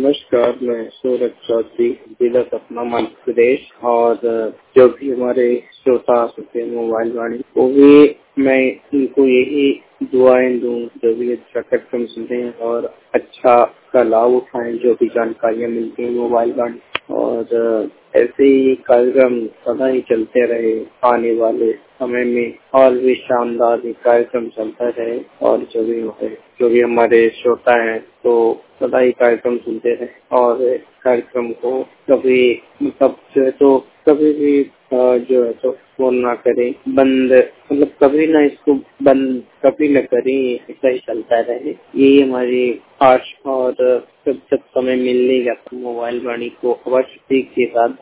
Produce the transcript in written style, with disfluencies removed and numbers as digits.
नमस्कार, मैं सूरज चौधरी, जिला सतना, मध्य प्रदेश। और जो भी हमारे श्रोता होते हैं मोबाइल वाणी, वो भी मैं उनको यही दुआएं दूं जो भी अच्छा कार्यक्रम सुने और अच्छा का लाभ उठाएं, जो भी जानकारियां मिलती हैं मोबाइल वाणी। और ऐसे ही कार्यक्रम सदा ही चलते रहे, आने वाले समय में और भी शानदार कार्यक्रम चलता रहे। और जो भी हमारे श्रोता हैं तो सदा ही कार्यक्रम सुनते रहे और कार्यक्रम को कभी मतलब जो है तो कभी भी जो है तो फोन ना करें, बंद मतलब कभी ना इसको बंद कभी न करें, ऐसा ही चलता रहे। यही हमारी आश। और जब समय मिलने जाता मोबाइल वाणी को अवश्य के साथ